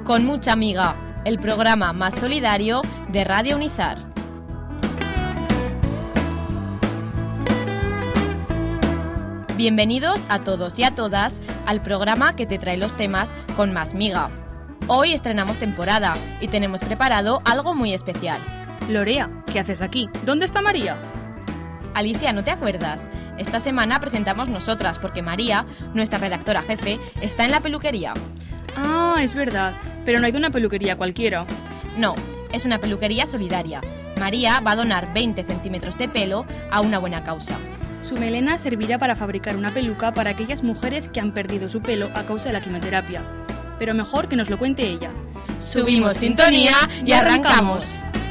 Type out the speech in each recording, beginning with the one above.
Con mucha amiga, el programa más solidario de Radio Unizar. Bienvenidos a todos y a todas al programa que te trae los temas con más miga. Hoy estrenamos temporada y tenemos preparado algo muy especial. Lorea, ¿qué haces aquí? ¿Dónde está María? Alicia, ¿no te acuerdas? Esta semana presentamos nosotras porque María, nuestra redactora jefe, está en la peluquería. Ah, es verdad, pero no hay de una peluquería cualquiera. No, es una peluquería solidaria. María va a donar 20 centímetros de pelo a una buena causa. Su melena servirá para fabricar una peluca para aquellas mujeres que han perdido su pelo a causa de la quimioterapia. Pero mejor que nos lo cuente ella. Subimos sintonía y arrancamos.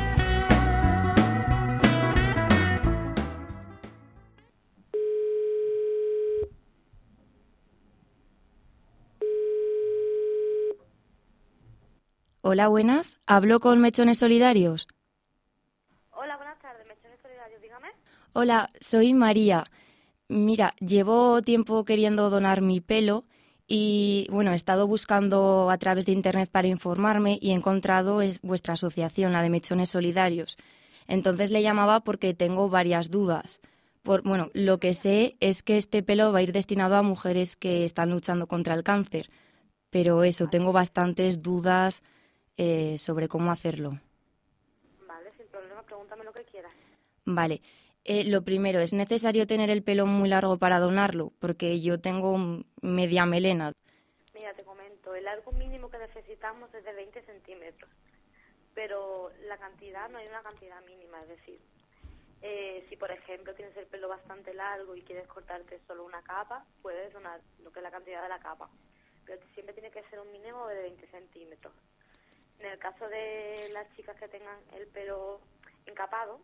Hola, buenas. ¿Hablo con Mechones Solidarios? Hola, buenas tardes. Mechones Solidarios, dígame. Hola, soy María. Mira, llevo tiempo queriendo donar mi pelo y, bueno, he estado buscando a través de internet para informarme y he encontrado vuestra asociación, la de Mechones Solidarios. Entonces le llamaba porque tengo varias dudas. Bueno, lo que sé es que este pelo va a ir destinado a mujeres que están luchando contra el cáncer, pero eso, tengo bastantes dudas sobre cómo hacerlo. Vale, sin problema, pregúntame lo que quieras. Vale. Lo primero, ¿es necesario tener el pelo muy largo para donarlo? Porque yo tengo media melena. Mira, te comento, el largo mínimo que necesitamos es de 20 centímetros, pero la cantidad, no hay una cantidad mínima, es decir, si por ejemplo tienes el pelo bastante largo y quieres cortarte solo una capa, puedes donar lo que es la cantidad de la capa, pero siempre tiene que ser un mínimo de 20 centímetros. En el caso de las chicas que tengan el pelo encapado,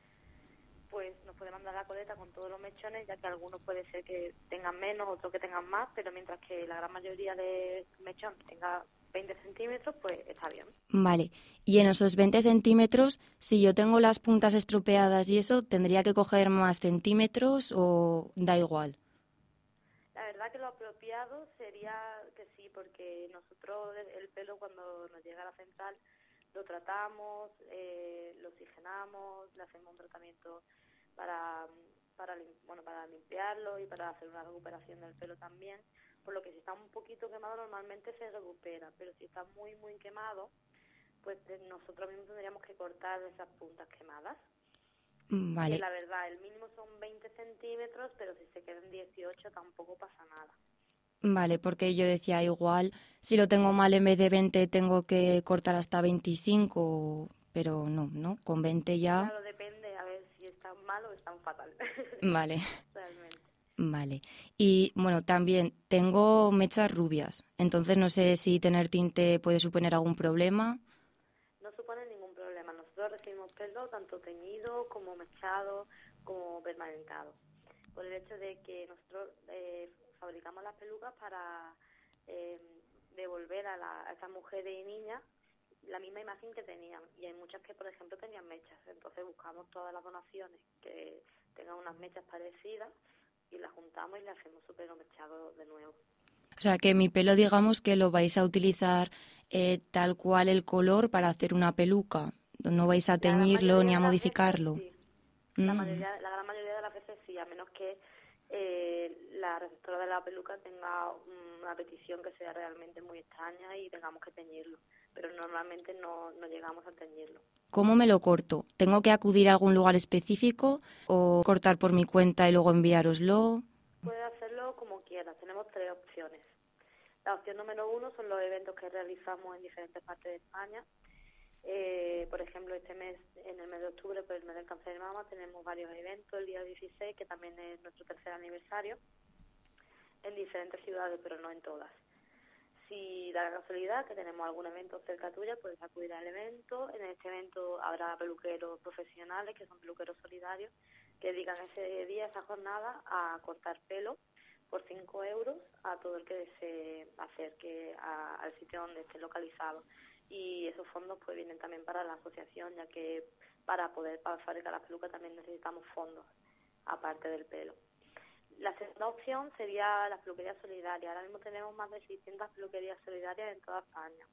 pues nos puede mandar la coleta con todos los mechones, ya que algunos puede ser que tengan menos, otros que tengan más, pero mientras que la gran mayoría de mechón tenga 20 centímetros, pues está bien. Vale. Y en esos 20 centímetros, si yo tengo las puntas estropeadas y eso, ¿tendría que coger más centímetros o da igual? La verdad que lo apropiado sería que sí, porque nosotros el pelo cuando nos llega a la central lo tratamos, lo oxigenamos, le hacemos un tratamiento para limpiarlo y para hacer una recuperación del pelo también, por lo que si está un poquito quemado normalmente se recupera, pero si está muy muy quemado, pues nosotros mismos tendríamos que cortar esas puntas quemadas. Vale. Que la verdad, el mínimo son 20 centímetros, pero si se quedan 18 tampoco pasa nada. Vale, porque yo decía, igual, si lo tengo mal en vez de 20 tengo que cortar hasta 25, pero no, con 20 ya... Claro, depende, a ver si están mal o están fatal. Vale. Realmente. Vale. Y, bueno, también tengo mechas rubias, entonces no sé si tener tinte puede suponer algún problema. No supone ningún problema. Nosotros recibimos pelo tanto teñido como mechado como permanentado. Por el hecho de que nosotros fabricamos las pelucas para devolver a estas mujeres y niñas la misma imagen que tenían. Y hay muchas que, por ejemplo, tenían mechas. Entonces buscamos todas las donaciones que tengan unas mechas parecidas y las juntamos y le hacemos su pelo mechado de nuevo. O sea, que mi pelo, digamos, que lo vais a utilizar tal cual el color para hacer una peluca. No vais a teñirlo ni a modificarlo. Veces, sí. La gran mayoría de las veces sí, a menos que la receptora de la peluca tenga una petición que sea realmente muy extraña y tengamos que teñirlo. Pero normalmente no llegamos a teñirlo. ¿Cómo me lo corto? ¿Tengo que acudir a algún lugar específico o cortar por mi cuenta y luego enviároslo? Puedes hacerlo como quieras. Tenemos 3 opciones. La opción número 1 son los eventos que realizamos en diferentes partes de España. Por ejemplo, este mes, en el mes de octubre, por el mes del cáncer de mama, tenemos varios eventos. El día 16, que también es nuestro 3er aniversario, en diferentes ciudades, pero no en todas. Si da la casualidad que tenemos algún evento cerca tuya, puedes acudir al evento. En este evento habrá peluqueros profesionales, que son peluqueros solidarios, que dedican ese día, esa jornada, a cortar pelo por 5 euros a todo el que desee acerque al sitio donde esté localizado. Y esos fondos pues vienen también para la asociación, ya que para poder fabricar las pelucas también necesitamos fondos, aparte del pelo. La segunda opción sería las peluquerías solidarias. Ahora mismo tenemos más de 600 peluquerías solidarias en toda España.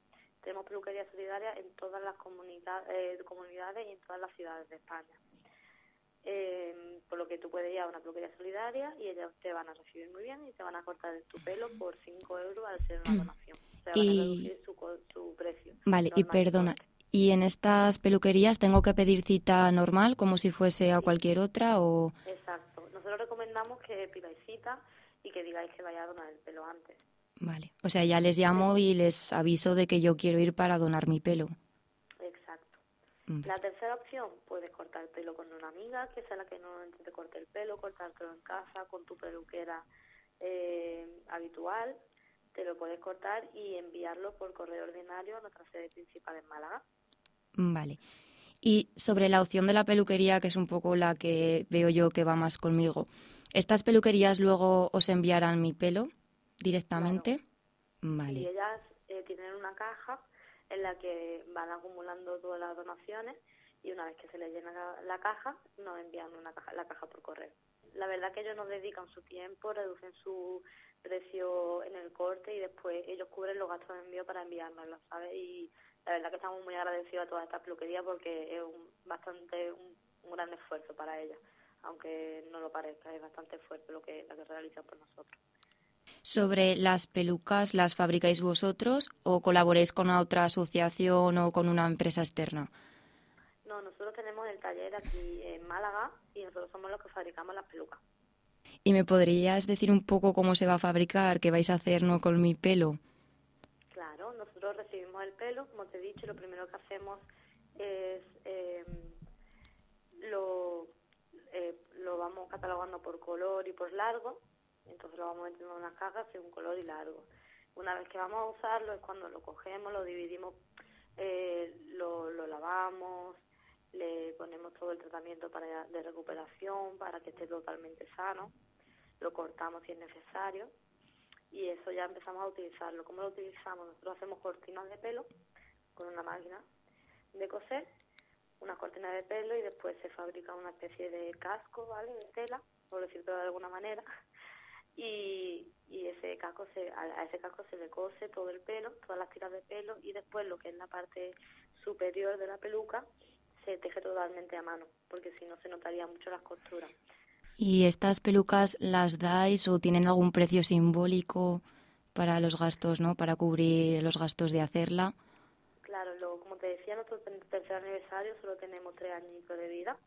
Tenemos peluquería solidaria en todas las comunidades y en todas las ciudades de España. Por lo que tú puedes ir a una peluquería solidaria y ellos te van a recibir muy bien y te van a cortar tu pelo por 5 euros al ser una donación. O sea, van a reducir su precio. Vale, y perdona, ¿y en estas peluquerías tengo que pedir cita normal como si fuese a cualquier otra o...? Exacto. Nosotros recomendamos que pidáis cita y que digáis que vaya a donar el pelo antes. Vale, o sea, ya les llamo y les aviso de que yo quiero ir para donar mi pelo. Exacto. La tercera opción, puedes cortar el pelo con una amiga, que sea la que normalmente te corte el pelo, cortártelo en casa con tu peluquera habitual. Te lo puedes cortar y enviarlo por correo ordinario a nuestra sede principal en Málaga. Vale. Y sobre la opción de la peluquería, que es un poco la que veo yo que va más conmigo, ¿estas peluquerías luego os enviarán mi pelo directamente? Claro. Vale. Y ellas tienen una caja en la que van acumulando todas las donaciones y una vez que se les llena la caja, nos envían la caja por correo. La verdad que ellos nos dedican su tiempo, reducen su precio en el corte y después ellos cubren los gastos de envío para enviárnoslo, ¿sabes? Y la verdad que estamos muy agradecidos a todas estas peluquerías porque es un gran esfuerzo para ellas, aunque no lo parezca, es bastante fuerte la que realizan por nosotros. ¿Sobre las pelucas las fabricáis vosotros o colaboráis con otra asociación o con una empresa externa? No, nosotros tenemos el taller aquí en Málaga y nosotros somos los que fabricamos las pelucas. ¿Y me podrías decir un poco cómo se va a fabricar, qué vais a hacer con mi pelo? Claro, nosotros recibimos el pelo, como te he dicho, lo primero que hacemos es lo vamos catalogando por color y por largo, entonces lo vamos metiendo en unas cajas según color y largo. Una vez que vamos a usarlo es cuando lo cogemos, lo dividimos, lo lavamos, le ponemos todo el tratamiento de recuperación para que esté totalmente sano, lo cortamos si es necesario y eso ya empezamos a utilizarlo. ¿Cómo lo utilizamos? Nosotros hacemos cortinas de pelo con una máquina de coser, unas cortinas de pelo y después se fabrica una especie de casco, ¿vale?, de tela, por decirlo de alguna manera, y a ese casco se le cose todo el pelo, todas las tiras de pelo y después lo que es la parte superior de la peluca se teje totalmente a mano, porque si no se notaría mucho las costuras. ¿Y estas pelucas las dais o tienen algún precio simbólico para los gastos, ¿no?, para cubrir los gastos de hacerla? Claro, como te decía, nuestro tercer aniversario solo tenemos 3 añitos de vida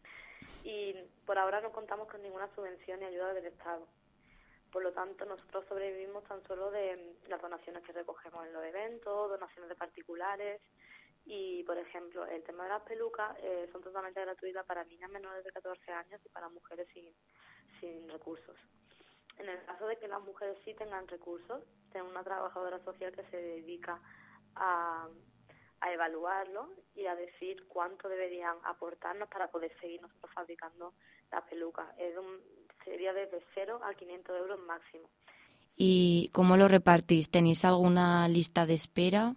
y por ahora no contamos con ninguna subvención ni ayuda del Estado. Por lo tanto, nosotros sobrevivimos tan solo de las donaciones que recogemos en los eventos, donaciones de particulares y, por ejemplo, el tema de las pelucas son totalmente gratuitas para niñas menores de 14 años y para mujeres sin recursos. En el caso de que las mujeres sí tengan recursos, tenemos una trabajadora social que se dedica a evaluarlo y a decir cuánto deberían aportarnos para poder seguir nosotros fabricando las pelucas. Sería desde 0 a 500 euros máximo. ¿Y cómo lo repartís? ¿Tenéis alguna lista de espera?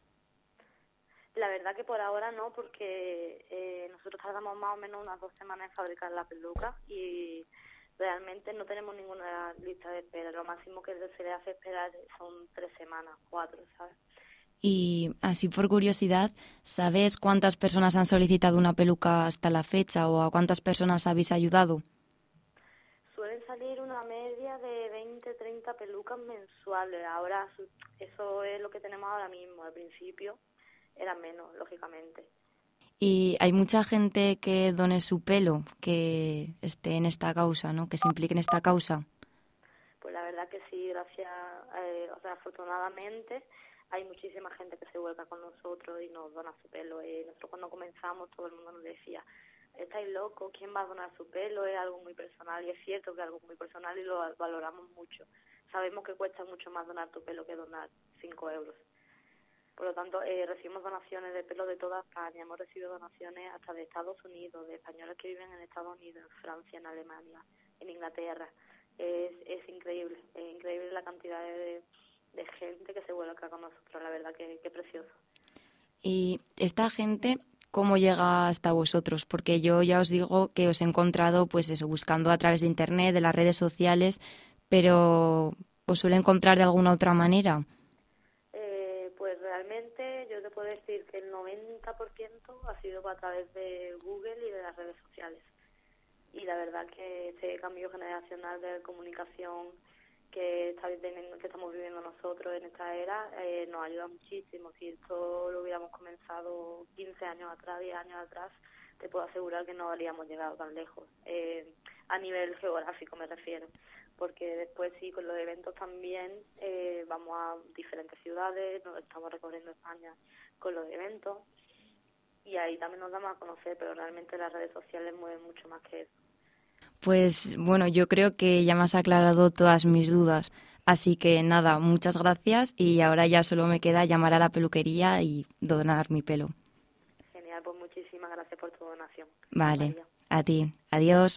La verdad que por ahora no, porque nosotros tardamos más o menos unas 2 semanas en fabricar la peluca y realmente no tenemos ninguna lista de espera. Lo máximo que se le hace esperar son 3 semanas, 4, ¿sabes? Y así por curiosidad, ¿sabes cuántas personas han solicitado una peluca hasta la fecha o a cuántas personas habéis ayudado? Suelen salir una media de 20-30 pelucas mensuales. Ahora eso es lo que tenemos ahora mismo. Al principio era menos, lógicamente. ¿Y hay mucha gente que done su pelo, que esté en esta causa, ¿no?, que se implique en esta causa? Pues la verdad que sí, afortunadamente hay muchísima gente que se vuelca con nosotros y nos dona su pelo. Nosotros cuando comenzamos todo el mundo nos decía, estáis locos, ¿quién va a donar su pelo? Es algo muy personal y es cierto que es algo muy personal y lo valoramos mucho. Sabemos que cuesta mucho más donar tu pelo que donar 5 euros. Por lo tanto, recibimos donaciones de pelo de toda España, hemos recibido donaciones hasta de Estados Unidos, de españoles que viven en Estados Unidos, en Francia, en Alemania, en Inglaterra. Es increíble la cantidad de gente que se vuelca con nosotros, la verdad que precioso. Y esta gente, ¿cómo llega hasta vosotros? Porque yo ya os digo que os he encontrado, pues eso, buscando a través de internet, de las redes sociales, pero ¿os suele encontrar de alguna otra manera? Pues realmente decir que el 90% ha sido a través de Google y de las redes sociales. Y la verdad que este cambio generacional de comunicación que estamos viviendo nosotros en esta era nos ayuda muchísimo. Si esto lo hubiéramos comenzado 15 años atrás, 10 años atrás, te puedo asegurar que no habríamos llegado tan lejos, a nivel geográfico me refiero, porque después sí, con los eventos también vamos a diferentes ciudades, nos estamos recorriendo España con los eventos, y ahí también nos damos a conocer, pero realmente las redes sociales mueven mucho más que eso. Pues bueno, yo creo que ya me has aclarado todas mis dudas. Así que nada, muchas gracias y ahora ya solo me queda llamar a la peluquería y donar mi pelo. Genial, pues muchísimas gracias por tu donación. Vale, María. a ti. Adiós.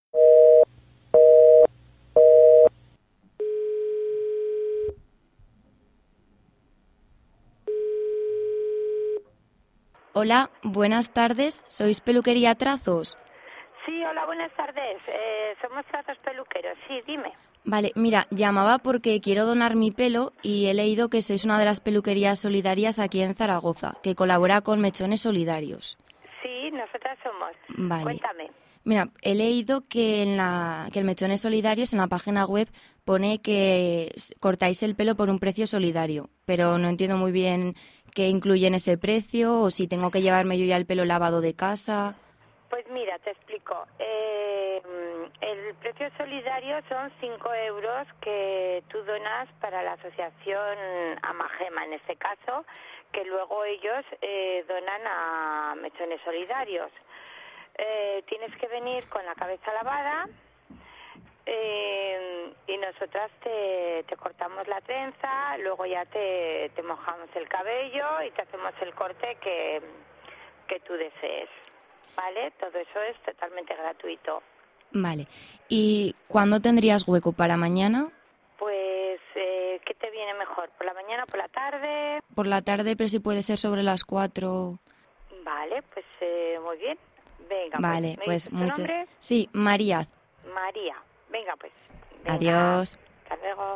Hola, buenas tardes. ¿Sois Peluquería Trazos? Sí, hola, buenas tardes. Somos Trazos Peluqueros. Sí, dime. Vale, mira, llamaba porque quiero donar mi pelo y he leído que sois una de las peluquerías solidarias aquí en Zaragoza, que colabora con Mechones Solidarios. Sí, nosotras somos. Vale. Cuéntame. Mira, he leído que que el Mechones Solidarios en la página web pone que cortáis el pelo por un precio solidario, pero no entiendo muy bien qué incluye en ese precio o si tengo que llevarme yo ya el pelo lavado de casa. Pues mira, te explico. El precio solidario son 5 euros que tú donas para la asociación Amagema, en este caso, que luego ellos donan a Mechones Solidarios. Tienes que venir con la cabeza lavada y nosotras te cortamos la trenza, luego ya te mojamos el cabello y te hacemos el corte que tú desees. ¿Vale? Todo eso es totalmente gratuito. Vale. ¿Y cuándo tendrías hueco? ¿Para mañana? Pues, ¿qué te viene mejor? ¿Por la mañana o por la tarde? Por la tarde, pero si puede ser sobre las 4. Vale, pues muy bien. Venga, vale, pues ¿me dices tu nombre? Sí, María. María. Venga, pues. Venga. Adiós. Hasta luego.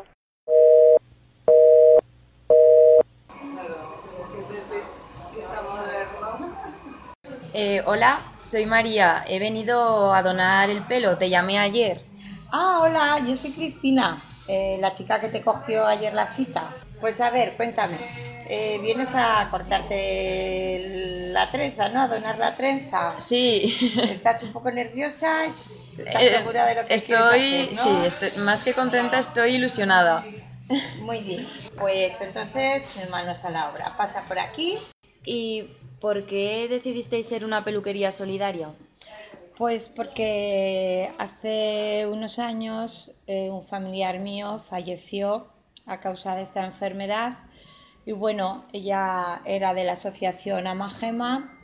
Hola, soy María. He venido a donar el pelo. Te llamé ayer. Ah, hola, yo soy Cristina, la chica que te cogió ayer la cita. Pues a ver, cuéntame, vienes a cortarte la trenza, ¿no? A donar la trenza. Sí. ¿Estás un poco nerviosa? ¿Estás segura de lo que quieres hacer, no? Sí, estoy más que contenta, estoy ilusionada. Muy bien, pues entonces manos a la obra. Pasa por aquí. ¿Y por qué decidisteis ser una peluquería solidaria? Pues porque hace unos años un familiar mío falleció a causa de esta enfermedad y bueno, ella era de la asociación Amagema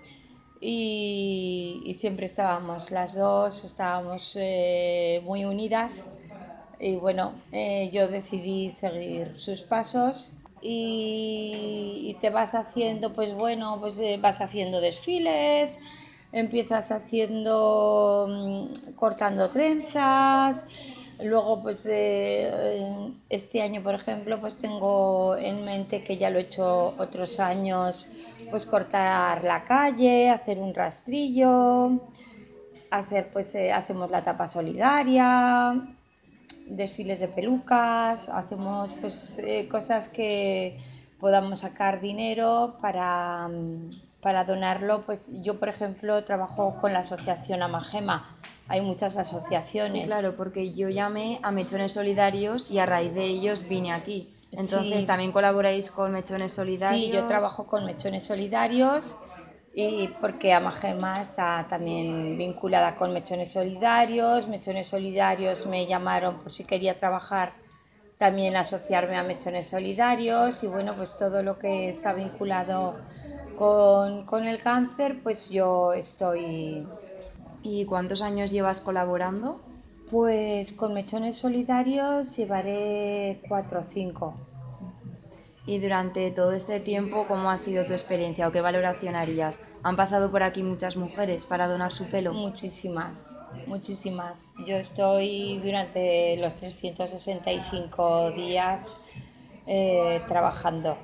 y siempre estábamos las dos, estábamos muy unidas y bueno, yo decidí seguir sus pasos y te vas haciendo, pues bueno, pues vas haciendo desfiles. Empiezas haciendo, cortando trenzas, luego pues este año por ejemplo pues tengo en mente que ya lo he hecho otros años, pues cortar la calle, hacer un rastrillo, hacer pues hacemos la tapa solidaria, desfiles de pelucas, hacemos pues cosas que podamos sacar dinero para donarlo. Pues yo, por ejemplo, trabajo con la asociación Amagema. Hay muchas asociaciones. Sí, claro, porque yo llamé a Mechones Solidarios y a raíz de ellos vine aquí. Entonces, Sí. ¿también colaboráis con Mechones Solidarios? Sí, yo trabajo con Mechones Solidarios y porque Amagema está también vinculada con Mechones Solidarios. Mechones Solidarios me llamaron por si quería trabajar, también asociarme a Mechones Solidarios y bueno, pues todo lo que está vinculado con el cáncer, pues yo estoy. ¿Y cuántos años llevas colaborando? Pues con Mechones Solidarios llevaré 4 o 5. Y durante todo este tiempo, ¿cómo ha sido tu experiencia o qué valoración harías? ¿Han pasado por aquí muchas mujeres para donar su pelo? Muchísimas, muchísimas. Yo estoy durante los 365 días trabajando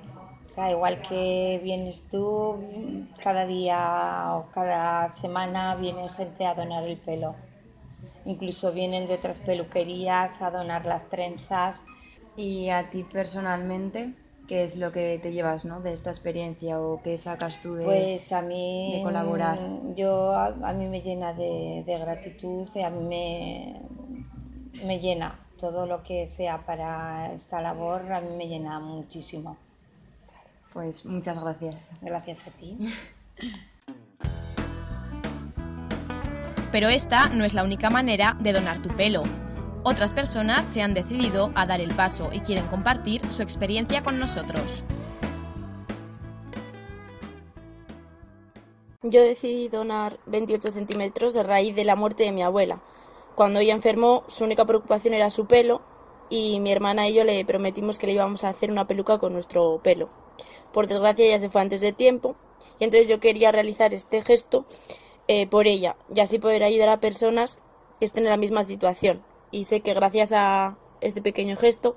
O sea, igual que vienes tú, cada día o cada semana viene gente a donar el pelo. Incluso vienen de otras peluquerías a donar las trenzas. Y a ti personalmente, ¿qué es lo que te llevas, ¿no?, de esta experiencia o qué sacas tú Pues a mí, de colaborar? A mí me llena de gratitud y a mí me llena todo lo que sea para esta labor, a mí me llena muchísimo. Pues muchas gracias. Gracias a ti. Pero esta no es la única manera de donar tu pelo. Otras personas se han decidido a dar el paso y quieren compartir su experiencia con nosotros. Yo decidí donar 28 centímetros de raíz de la muerte de mi abuela. Cuando ella enfermó, su única preocupación era su pelo y mi hermana y yo le prometimos que le íbamos a hacer una peluca con nuestro pelo. Por desgracia ella se fue antes de tiempo y entonces yo quería realizar este gesto por ella y así poder ayudar a personas que estén en la misma situación. Y sé que gracias a este pequeño gesto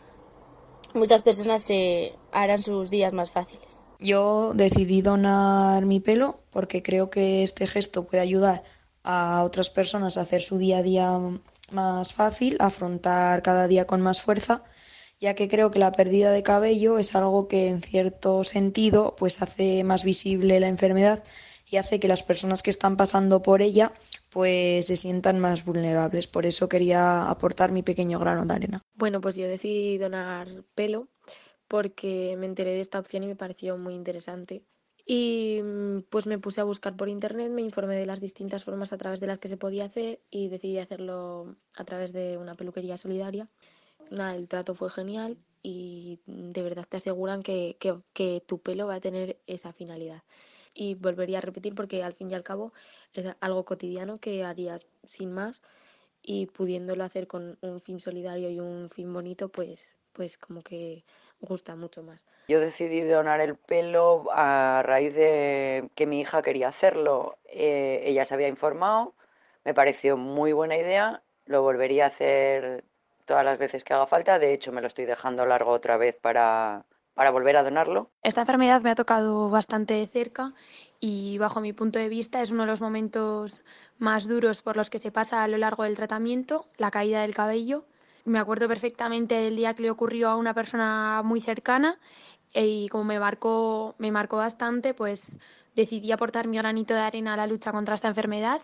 muchas personas se harán sus días más fáciles. Yo decidí donar mi pelo porque creo que este gesto puede ayudar a otras personas a hacer su día a día más fácil, a afrontar cada día con más fuerza, ya que creo que la pérdida de cabello es algo que en cierto sentido pues hace más visible la enfermedad y hace que las personas que están pasando por ella pues se sientan más vulnerables. Por eso quería aportar mi pequeño grano de arena. Bueno, pues yo decidí donar pelo porque me enteré de esta opción y me pareció muy interesante. Y pues me puse a buscar por internet, me informé de las distintas formas a través de las que se podía hacer y decidí hacerlo a través de una peluquería solidaria. El trato fue genial y de verdad te aseguran que tu pelo va a tener esa finalidad. Y volvería a repetir porque al fin y al cabo es algo cotidiano que harías sin más y pudiéndolo hacer con un fin solidario y un fin bonito, pues como que gusta mucho más. Yo decidí donar el pelo a raíz de que mi hija quería hacerlo. Ella se había informado, me pareció muy buena idea, lo volvería a hacer todas las veces que haga falta. De hecho, me lo estoy dejando largo otra vez para volver a donarlo. Esta enfermedad me ha tocado bastante de cerca y bajo mi punto de vista es uno de los momentos más duros por los que se pasa a lo largo del tratamiento, la caída del cabello. Me acuerdo perfectamente del día que le ocurrió a una persona muy cercana y como me marcó bastante, pues decidí aportar mi granito de arena a la lucha contra esta enfermedad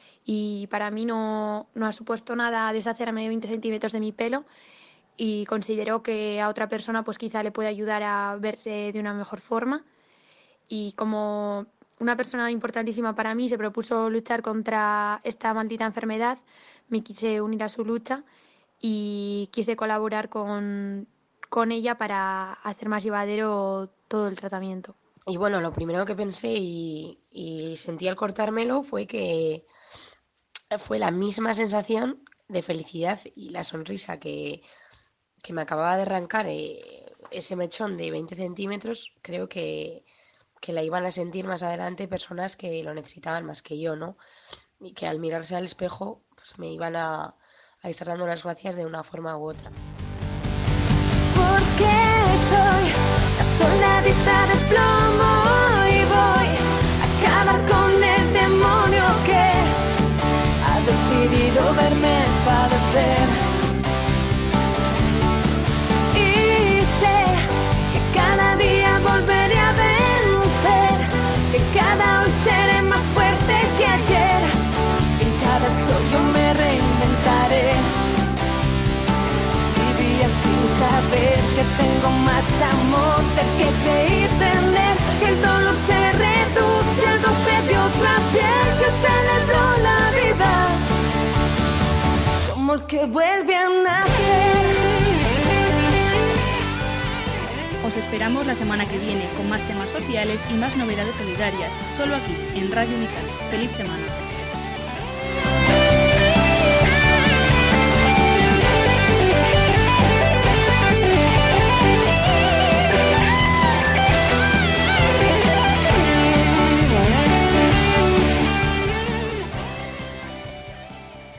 y para mí no ha supuesto nada deshacerme de 20 centímetros de mi pelo y considero que a otra persona pues quizá le puede ayudar a verse de una mejor forma y como una persona importantísima para mí se propuso luchar contra esta maldita enfermedad, me quise unir a su lucha y quise colaborar con ella para hacer más llevadero todo el tratamiento. Y bueno, lo primero que pensé y sentí al cortármelo fue que fue la misma sensación de felicidad y la sonrisa que me acababa de arrancar ese mechón de 20 centímetros, creo que la iban a sentir más adelante personas que lo necesitaban más que yo, ¿no? Y que al mirarse al espejo pues me iban a estar dando las gracias de una forma u otra. Porque soy la soldadita de plomo y voy a acabar con el demonio que ha decidido verme padecer. Y sé que cada día volveré a vencer, que cada hoy seré más fuerte que ayer, que en cada sol yo me reinventaré. Sin saber que tengo más amor del que creí tener, que el dolor se reduce al golpe de otra piel, que celebró la vida como el que vuelve a nacer. Os esperamos la semana que viene con más temas sociales y más novedades solidarias, solo aquí en Radio Unizal. ¡Feliz semana!